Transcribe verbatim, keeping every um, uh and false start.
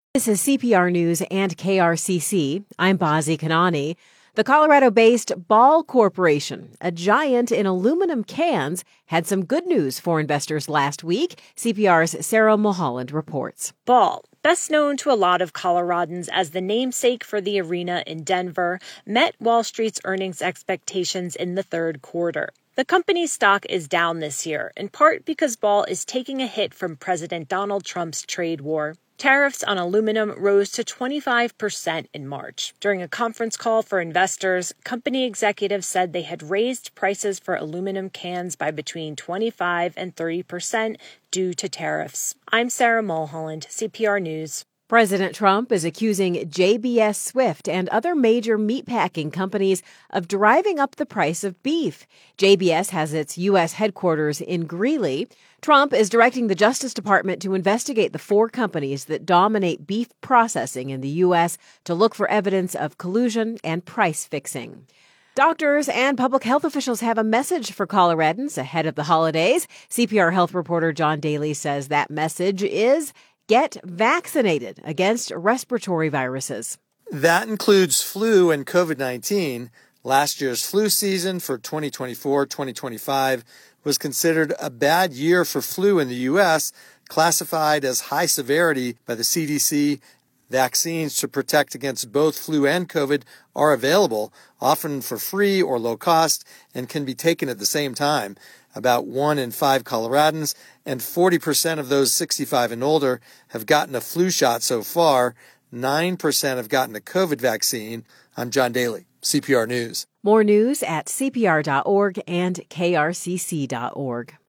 This is C P R News and K R C C. I'm Bazi Kanani. The Colorado-based Ball Corporation, a giant in aluminum cans, had some good news for investors last week. C P R's Sarah Mulholland reports. Ball, best known to a lot of Coloradans as the namesake for the arena in Denver, met Wall Street's earnings expectations in the third quarter. The company's stock is down this year, in part because Ball is taking a hit from President Donald Trump's trade war. Tariffs on aluminum rose to twenty-five percent in March. During a conference call for investors, company executives said they had raised prices for aluminum cans by between twenty-five and thirty percent due to tariffs. I'm Sarah Mulholland, C P R News. President Trump is accusing J B S Swift and other major meatpacking companies of driving up the price of beef. J B S has its U S headquarters in Greeley. Trump is directing the Justice Department to investigate the four companies that dominate beef processing in the U S to look for evidence of collusion and price fixing. Doctors and public health officials have a message for Coloradans ahead of the holidays. C P R health reporter John Daly says that message is get vaccinated against respiratory viruses. That includes flu and COVID nineteen. Last year's flu season for twenty twenty-four twenty twenty-five was considered a bad year for flu in the U S, classified as high severity by the C D C. Vaccines to protect against both flu and COVID are available, often for free or low cost, and can be taken at the same time. About one in five Coloradans and forty percent of those sixty-five and older have gotten a flu shot so far. nine percent have gotten a COVID vaccine. I'm John Daly, C P R News. More news at C P R dot org and K R C C dot org.